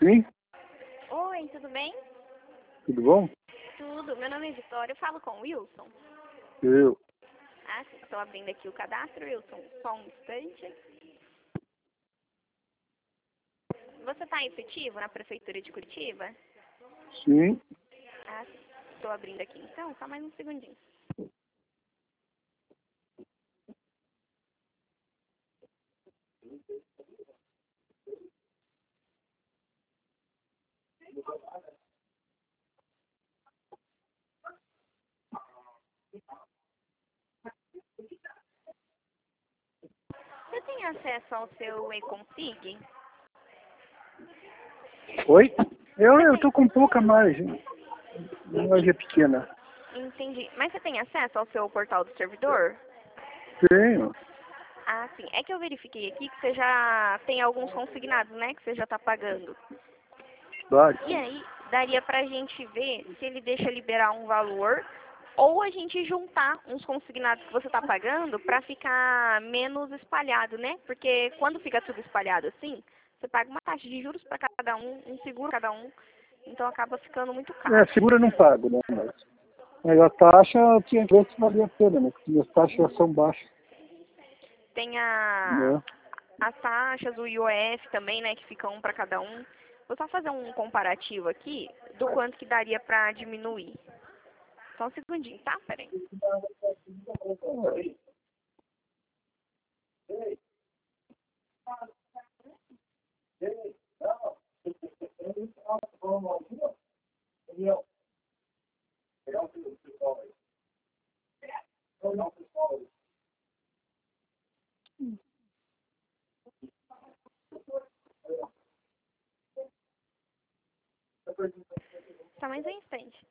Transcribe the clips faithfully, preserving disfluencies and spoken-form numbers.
Sim, Oi, tudo bem? tudo bom? Tudo. Meu nome é Vitória. Eu falo com o Wilson. Eu. Ah, sim. Estou abrindo aqui o cadastro, Wilson. Só um instante. Você está efetivo na Prefeitura de Curitiba? Sim. Ah, sim. Estou abrindo aqui então. Só mais um segundinho. Você tem acesso ao seu e-config? Oi? Eu, Você eu tem... tô com pouca margem. A margem é pequena. Entendi. Mas você tem acesso ao seu portal do servidor? Tenho. Ah, sim. É que eu verifiquei aqui que você já tem alguns consignados, né? Que você já está pagando. Vários. E aí, daria pra gente ver se ele deixa liberar um valor ou a gente juntar uns consignados que você tá pagando pra ficar menos espalhado, né? Porque quando fica tudo espalhado assim, você paga uma taxa de juros pra cada um, um seguro pra cada um, então acaba ficando muito caro. É, segura eu não pago, né? Mas, mas a taxa eu tinha que ver se valia a pena, né? Porque minhas taxas já são baixas. Tem a, Né? as taxas, o I O F também, né, que fica um pra cada um. Vou só fazer um comparativo aqui do quanto que daria pra diminuir. Só um segundinho, tá? Peraí. Só mais um instante.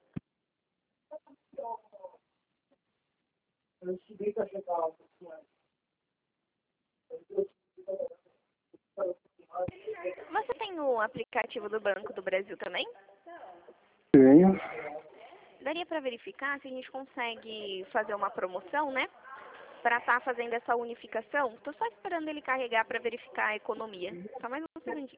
Você tem o aplicativo do Banco do Brasil também? Tenho. Daria para verificar se a gente consegue fazer uma promoção, né? Para estar fazendo essa unificação. Tô só esperando ele carregar para verificar a economia. Só mais um segundinho.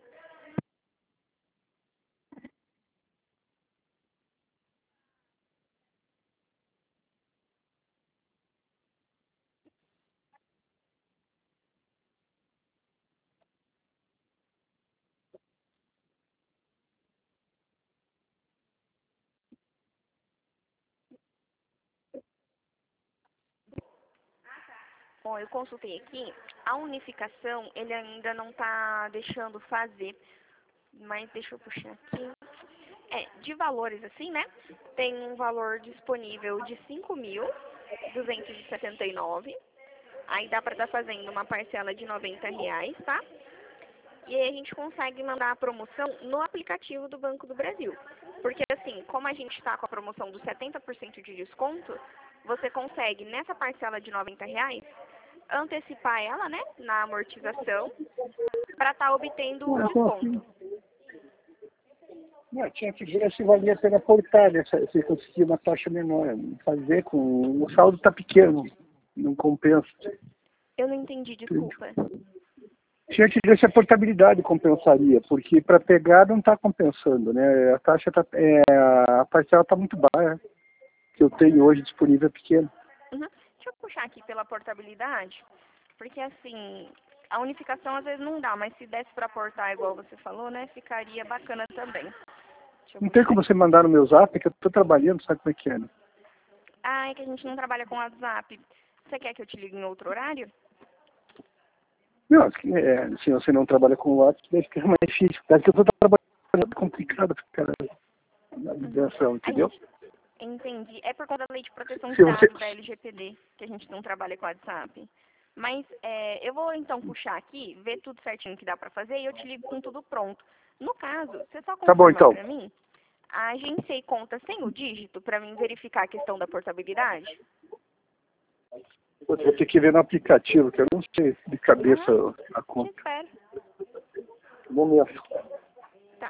Bom, eu consultei aqui. A unificação ele ainda não está deixando fazer. Mas deixa eu puxar aqui. É, de valores assim, né? Tem um valor disponível de cinco mil duzentos e sessenta e nove. Aí dá para estar fazendo uma parcela de noventa reais, tá? E aí a gente consegue mandar a promoção no aplicativo do Banco do Brasil. Porque assim, como a gente está com a promoção dos setenta por cento de desconto, você consegue, nessa parcela de noventa reais, antecipar ela, né, na amortização, para estar obtendo o Não, então, assim, desconto. não, tinha que ver se valia a pena portar, né? Se se conseguir uma taxa menor. Fazer com... O saldo tá pequeno. Não compensa. Eu não entendi, desculpa. Tinha que ver se a portabilidade compensaria, porque para pegar não está compensando, né? A taxa tá, é, a parcela está muito baixa, que eu tenho hoje disponível é pequena. Uhum. Deixa eu puxar aqui pela portabilidade, porque assim, a unificação às vezes não dá, mas se desse para portar igual você falou, né, ficaria bacana também. Deixa eu Não tem puxar como aqui. você mandar no meu zap, que eu estou trabalhando, sabe como é que é, né? Ah, é que a gente não trabalha com WhatsApp. Você quer que eu te ligue em outro horário? Não, é, se você não trabalha com o WhatsApp, deve ficar mais difícil. Porque eu estou trabalhando é complicado, cara, na Uhum. ligação, A entendeu? gente entendi. É por causa da lei de proteção de Se você... dados da L G P D que a gente não trabalha com WhatsApp. Mas é, eu vou então puxar aqui, ver tudo certinho que dá para fazer e eu te ligo com tudo pronto. No caso, você só Tá bom, confirma então. para mim a agência e conta sem o dígito para mim verificar a questão da portabilidade? Vou ter que ver no aplicativo, que eu não sei de cabeça Aham, a te conta. espero. Momento. Tá.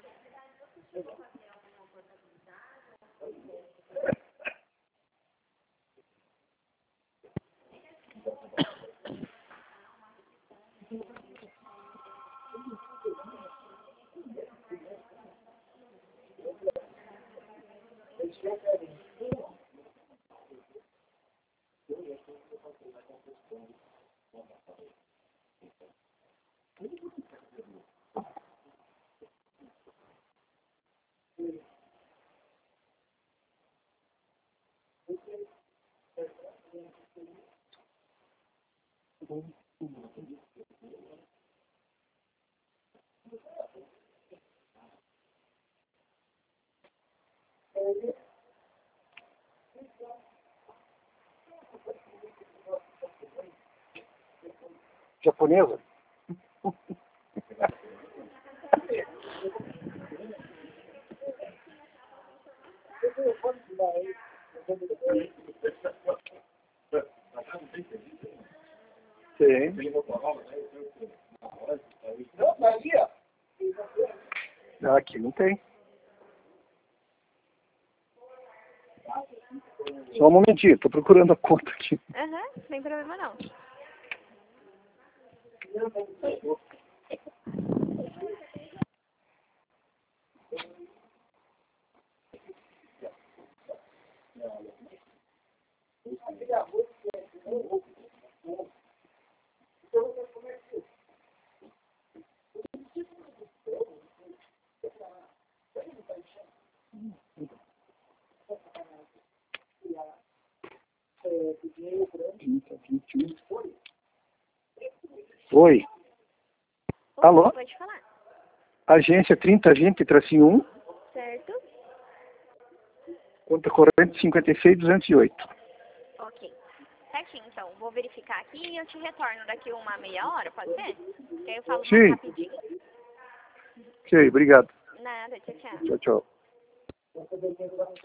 Japonesa? Tem. Aqui não tem. Só um momentinho, tô procurando a conta aqui. Aham, uhum, sem problema não. Oi. Alô? Pode falar. Agência trinta vinte, tracinho um. Certo. Conta corrente cinquenta e seis, duzentos e oito. Ok. Certinho, então. Vou verificar aqui e eu te retorno daqui uma meia hora, pode ser? Que aí eu falo Sim. mais rapidinho. Ok, obrigado. Nada, tchau, tchau. Tchau, tchau.